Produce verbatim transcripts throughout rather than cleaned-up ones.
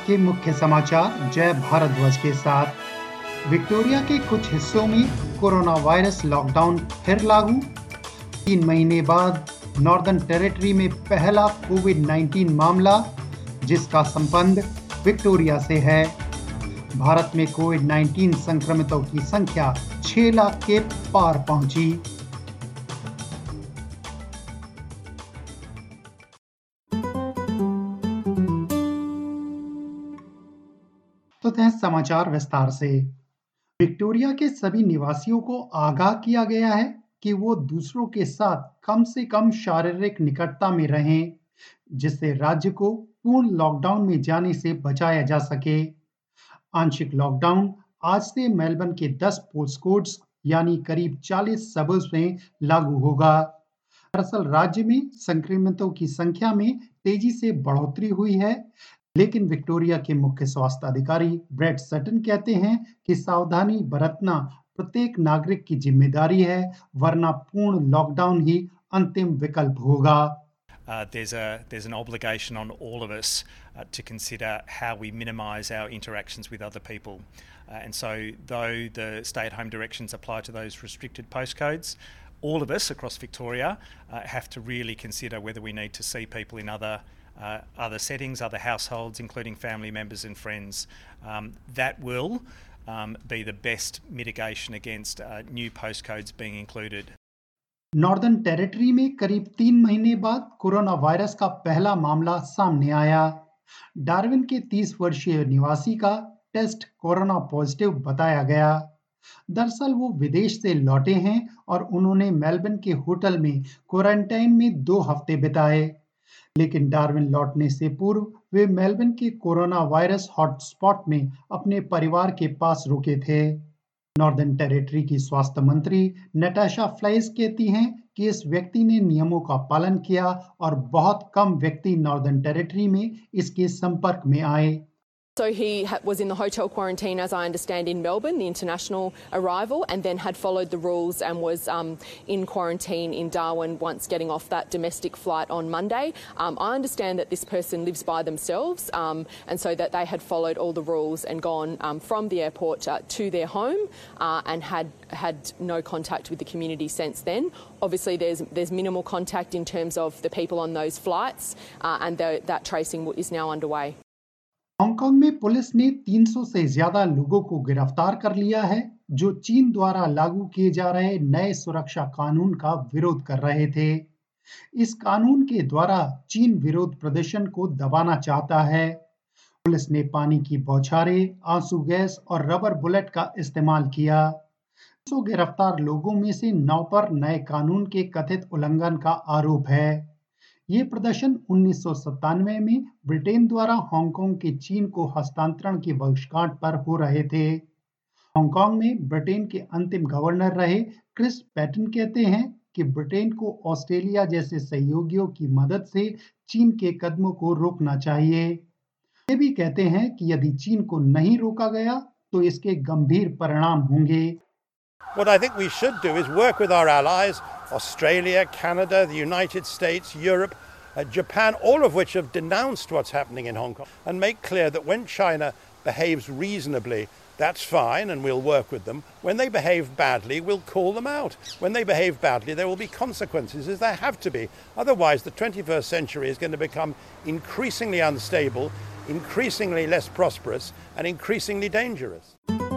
के मुख्य समाचार जय भारत ध्वज के साथ। विक्टोरिया के कुछ हिस्सों में कोरोना वायरस लॉकडाउन फिर लागू। तीन महीने बाद नॉर्दर्न टेरिटरी में पहला कोविड नाइनटीन मामला, जिसका संबंध विक्टोरिया से है। भारत में कोविड नाइनटीन संक्रमितों की संख्या छह लाख के पार पहुंची। तो थे समाचार विस्तार से। विक्टोरिया के सभी निवासियों को आगाह किया गया है कि वो दूसरों के साथ कम से कम शारीरिक निकटता में रहें, जिससे राज्य को पूर्ण लॉकडाउन में जाने से बचाया जा सके। आंशिक लॉकडाउन आज से मेलबर्न के दस पोस्टकोड्स यानी करीब चालीस सबर्ब्स में लागू होगा। दरअसल राज्य में संक्रमितों की संख्या में तेजी से बढ़ोतरी हुई है, लेकिन विक्टोरिया के मुख्य स्वास्थ्य अधिकारी ब्रेट सटन कहते हैं कि सावधानी बरतना प्रत्येक नागरिक की जिम्मेदारी है, वरना पूर्ण लॉकडाउन ही अंतिम विकल्प होगा। Uh, there's a there's an obligation on all of us uh, to consider how we minimise our interactions with other people, uh, and so though the stay-at-home directions apply to those restricted postcodes, all of us across Victoria uh, have to really consider whether we need to see people in other uh, other settings, other households, including family members and friends. Um, that will um, be the best mitigation against uh, new postcodes being included. Northern Territory में करीब तीन महीने बाद corona virus का पहला मामला सामने आया। डार्विन के तीस वर्षीय निवासी का टेस्ट कोरोना पॉजिटिव बताया गया। दरअसल वो विदेश से लौटे हैं और उन्होंने मेलबर्न के होटल में क्वारंटाइन में दो हफ्ते बिताए, लेकिन डार्विन लौटने से पूर्व वे मेलबर्न के कोरोना वायरस हॉटस्पॉट में अपने परिवार के पास रुके थे। नॉर्दर्न टेरिटरी की स्वास्थ्य मंत्री नटाशा फ्लाइस कहती हैं कि इस व्यक्ति ने नियमों का पालन किया और बहुत कम व्यक्ति नॉर्दर्न टेरिटरी में इसके संपर्क में आए। So he was in the hotel quarantine, as I understand, in Melbourne, the international arrival, and then had followed the rules and was um, in quarantine in Darwin once getting off that domestic flight on Monday. Um, I understand that this person lives by themselves, um, and so that they had followed all the rules and gone um, from the airport uh, to their home uh, and had had no contact with the community since then. Obviously, there's there's minimal contact in terms of the people on those flights, uh, and the, that tracing is now underway. Hong Kong में police ने तीन सौ से ज्यादा लोगों को गिरफ्तार कर लिया है, जो चीन द्वारा लागू किए जा रहे नए सुरक्षा कानून का विरोध कर रहे थे। इस कानून के द्वारा चीन विरोध प्रदर्शन को दबाना चाहता है। पुलिस ने पानी की बौछारें, आंसू गैस और रबर बुलेट का इस्तेमाल किया। सौ गिरफ्तार लोगों में से नौ पर नए कानून के कथित उल्लंघन का आरोप है। ये प्रदर्शन उन्नीस सौ सत्तानवे में ब्रिटेन द्वारा हांगकांग के चीन को हस्तांतरण की वर्षगांठ पर हो रहे थे। हांगकांग में ब्रिटेन के अंतिम गवर्नर रहे क्रिस पैटन कहते हैं कि ब्रिटेन को ऑस्ट्रेलिया जैसे सहयोगियों की मदद से चीन के कदमों को रोकना चाहिए। ये भी कहते हैं कि यदि चीन को नहीं रोका गया तो इसके गंभीर परिणाम होंगे। What I think we should do is work with our allies, Australia, Canada, the United States, Europe, uh, Japan, all of which have denounced what's happening in Hong Kong, and make clear that when China behaves reasonably, that's fine and we'll work with them. When they behave badly, we'll call them out. When they behave badly, there will be consequences, as there have to be. Otherwise, the twenty-first century is going to become increasingly unstable, increasingly less prosperous, and increasingly dangerous.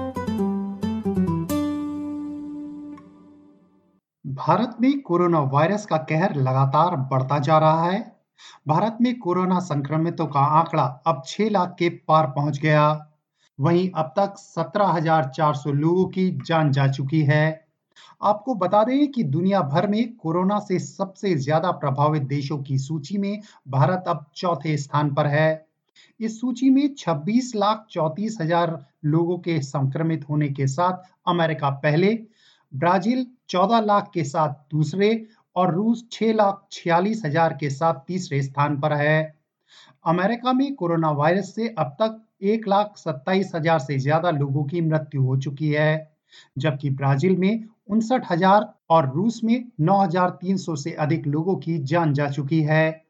Bharat में corona virus का कहर लगातार बढ़ता जा रहा है। भारत में corona संक्रमितों का आंकड़ा अब छह लाख के पार पहुंच गया। वहीं अब तक सत्रह हज़ार चार सौ लोगों की जान जा चुकी है। आपको बता दें कि दुनिया भर में कोरोना से सबसे ज्यादा प्रभावित देशों की सूची में भारत अब चौथे स्थान पर है। इस सूची में छब्बीस लाख चौंतीस हजार लोगों के संक्रमित होने के साथ अमेरिका पहले, ब्राजील चौदह लाख के साथ दूसरे और रूस छह लाख छियालीस हजार के साथ तीसरे स्थान पर है। अमेरिका में कोरोना वायरस से अब तक एक लाख सत्ताईस हजार से ज्यादा लोगों की मृत्यु हो चुकी है, जबकि ब्राजील में उनसठ हजार और रूस में नौ हजार तीन सौ से अधिक लोगों की जान जा चुकी है।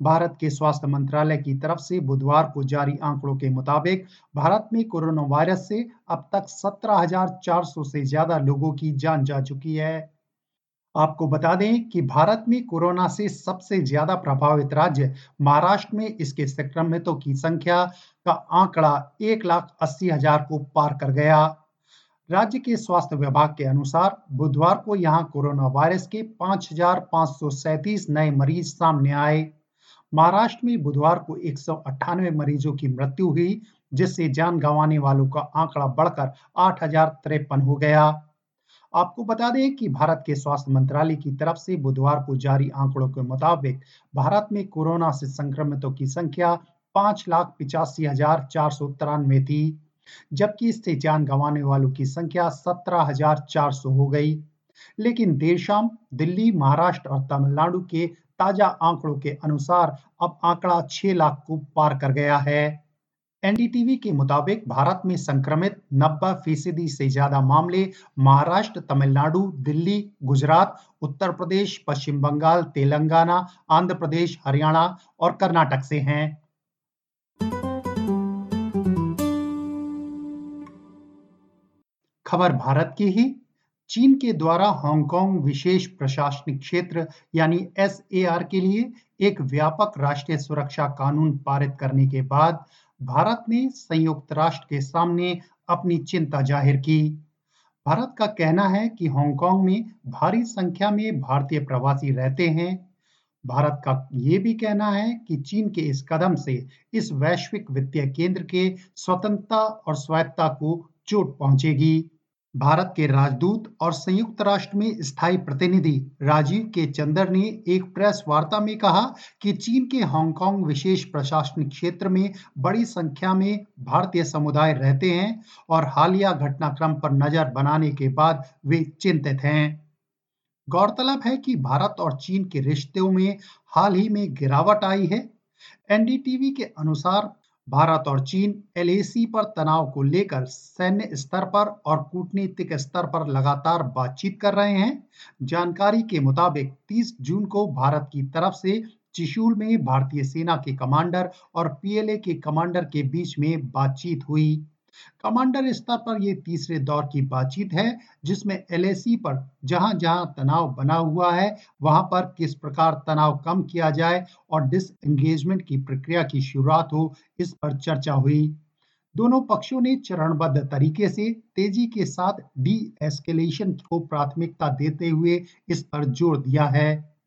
भारत के स्वास्थ्य मंत्रालय की तरफ से बुधवार को जारी आंकड़ों के मुताबिक भारत में कोरोना वायरस से अब तक सत्रह हज़ार चार सौ से ज्यादा लोगों की जान जा चुकी है। आपको बता दें कि भारत में कोरोना से सबसे ज्यादा प्रभावित राज्य महाराष्ट्र में इसके संक्रमितों की संख्या का आंकड़ा एक लाख अस्सी हजार को पार कर गया। राज्य के स्वास्थ्य विभाग के अनुसार बुधवार को यहां कोरोना वायरस के पाँच हज़ार पाँच सौ सैंतीस नए मरीज सामने आए। महाराष्ट्र में बुधवार को एक सौ अट्ठानवे मरीजों की मृत्यु हुई, जिससे जान गंवाने वालों का आंकड़ा बढ़कर आठ हजार तिरपन हो गया। आपको बता दें कि भारत के स्वास्थ्य मंत्रालय की तरफ से बुधवार को जारी आंकड़ों के मुताबिक भारत में कोरोना से संक्रमितों की संख्या पांच लाख पिचासी हजार चार सौ तिरानवे थी, जबकि इससे जान गंवाने वालों की संख्या सत्रह हज़ार चार सौ हो गई। लेकिन देर शाम दिल्ली, महाराष्ट्र और तमिलनाडु के ताजा आंकड़ों के अनुसार अब आंकड़ा छह लाख को पार कर गया है। एन डी टी वी के मुताबिक भारत में संक्रमित नब्बे फीसदी से ज्यादा मामले महाराष्ट्र, तमिलनाडु, दिल्ली, गुजरात, उत्तर प्रदेश, पश्चिम बंगाल, तेलंगाना, आंध्र प्रदेश, हरियाणा और कर्नाटक से हैं। खबर भारत की ही। चीन के द्वारा हांगकांग विशेष प्रशासनिक क्षेत्र यानी एस ए आर के लिए एक व्यापक राष्ट्रीय सुरक्षा कानून पारित करने के बाद भारत ने संयुक्त राष्ट्र के सामने अपनी चिंता जाहिर की। भारत का कहना है कि हांगकांग में भारी संख्या में भारतीय प्रवासी रहते हैं। भारत का ये भी कहना है कि चीन के इस कदम से इस वैश्विक वित्तीय केंद्र के स्वतंत्रता और स्वायत्तता को चोट पहुंचेगी। भारत के राजदूत और संयुक्त राष्ट्र में स्थायी प्रतिनिधि राजीव के चंदर ने एक प्रेस वार्ता में कहा कि चीन के हांगकांग विशेष प्रशासनिक क्षेत्र में बड़ी संख्या में भारतीय समुदाय रहते हैं और हालिया घटनाक्रम पर नजर बनाने के बाद वे चिंतित हैं। गौरतलब है कि भारत और चीन के रिश्तों में हाल ही में गिरावट आई है। एन डी टी वी के अनुसार भारत और चीन एल ए सी पर तनाव को लेकर सैन्य स्तर पर और कूटनीतिक स्तर पर लगातार बातचीत कर रहे हैं। जानकारी के मुताबिक तीस जून को भारत की तरफ से त्रिशूल में भारतीय सेना के कमांडर और पी एल ए के कमांडर के बीच में बातचीत हुई। कमांडर स्तर पर यह तीसरे दौर की बातचीत है, जिसमें एल ए सी पर जहां जहां तनाव बना हुआ है वहां पर किस प्रकार तनाव कम किया जाए और डिसएंगेजमेंट की प्रक्रिया की शुरुआत हो, इस पर चर्चा हुई। दोनों पक्षों ने चरणबद्ध तरीके से तेजी के साथ डी एस्केलेशन को प्राथमिकता देते हुए इस पर जोर दिया है।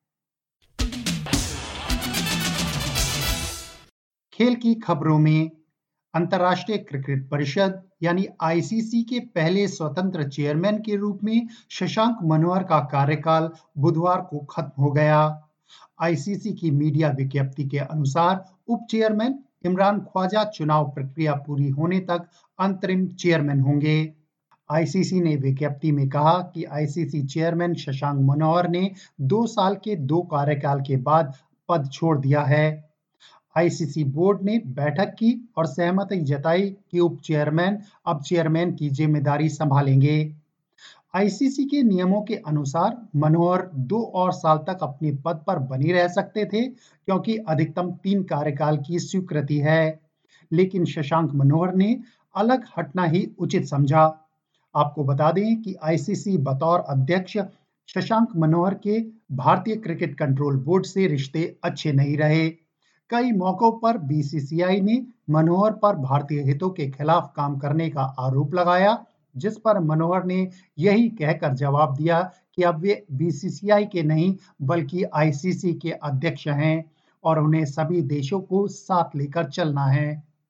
खेल की खबरों में अंतर्राष्ट्रीय क्रिकेट परिषद यानी आई सी सी के पहले स्वतंत्र चेयरमैन के रूप में शशांक मनोहर का कार्यकाल बुधवार को खत्म हो गया। आई सी सी की मीडिया विज्ञप्ति के अनुसार उप चेयरमैन इमरान ख्वाजा चुनाव प्रक्रिया पूरी होने तक अंतरिम चेयरमैन होंगे। आई सी सी ने विज्ञप्ति में कहा कि आई सी सी चेयरमैन शशांक मनोहर ने दो साल के दो कार्यकाल के बाद पद छोड़ दिया है। आई सी सी बोर्ड ने बैठक की और सहमति जताई कि उप चेयरमैन अब चेयरमैन की जिम्मेदारी संभालेंगे। आई सी सी के नियमों के अनुसार मनोहर दो और साल तक अपने पद पर बने रह सकते थे, क्योंकि अधिकतम तीन कार्यकाल की स्वीकृति है, लेकिन शशांक मनोहर ने अलग हटना ही उचित समझा। आपको बता दें कि आई सी सी बतौर अध्यक्ष शशांक मनोहर के भारतीय क्रिकेट कंट्रोल बोर्ड से रिश्ते अच्छे नहीं रहे। कई मौकों पर बी सी सी आई ने मनोहर पर भारतीय हितों के खिलाफ काम करने का आरोप लगाया, जिस पर मनोहर ने यही कहकर जवाब दिया कि अब वे बी सी सी आई के नहीं बल्कि आई सी सी के अध्यक्ष हैं और उन्हें सभी देशों को साथ लेकर चलना है।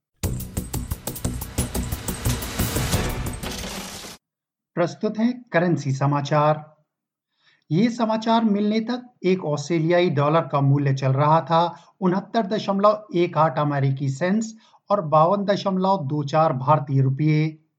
प्रस्तुत है करेंसी समाचार। ये समाचार मिलने तक एक ऑस्ट्रेलियाई डॉलर का मूल्य चल रहा था उनहत्तर दशमलव एक आठ अमेरिकी सेंट्स और बावन दशमलव दो चार भारतीय रुपये।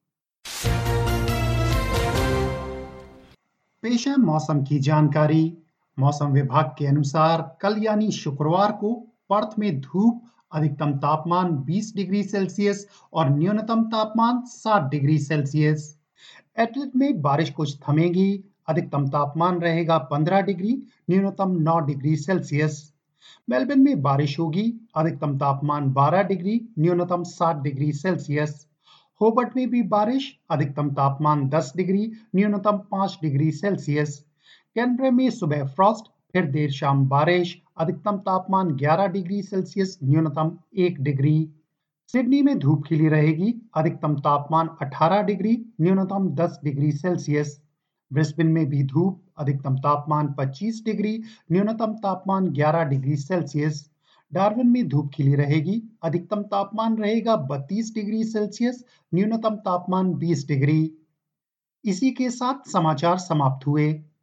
पेश है मौसम की जानकारी। मौसम विभाग के अनुसार कल यानी शुक्रवार को पर्थ में धूप, अधिकतम तापमान बीस डिग्री सेल्सियस और न्यूनतम तापमान सात डिग्री सेल्सियस। एडिलेड में बारिश कुछ थमेगी, अधिकतम तापमान रहेगा पंद्रह डिग्री, न्यूनतम नौ डिग्री सेल्सियस। मेलबर्न में बारिश होगी, अधिकतम तापमान बारह डिग्री, न्यूनतम सात डिग्री सेल्सियस। होबर्ट में भी बारिश, अधिकतम तापमान दस डिग्री, न्यूनतम पाँच डिग्री सेल्सियस। कैनबरा में सुबह फ्रॉस्ट, फिर देर शाम बारिश, अधिकतम तापमान ग्यारह डिग्री सेल्सियस, न्यूनतम एक डिग्री। सिडनी में धूप खिली रहेगी, अधिकतम तापमान अठारह डिग्री, न्यूनतम दस डिग्री सेल्सियस। ब्रिस्बेन में भी धूप, अधिकतम तापमान पच्चीस डिग्री, न्यूनतम तापमान ग्यारह डिग्री सेल्सियस। डार्विन में धूप खिली रहेगी, अधिकतम तापमान रहेगा बत्तीस डिग्री सेल्सियस, न्यूनतम तापमान बीस डिग्री। इसी के साथ समाचार समाप्त हुए।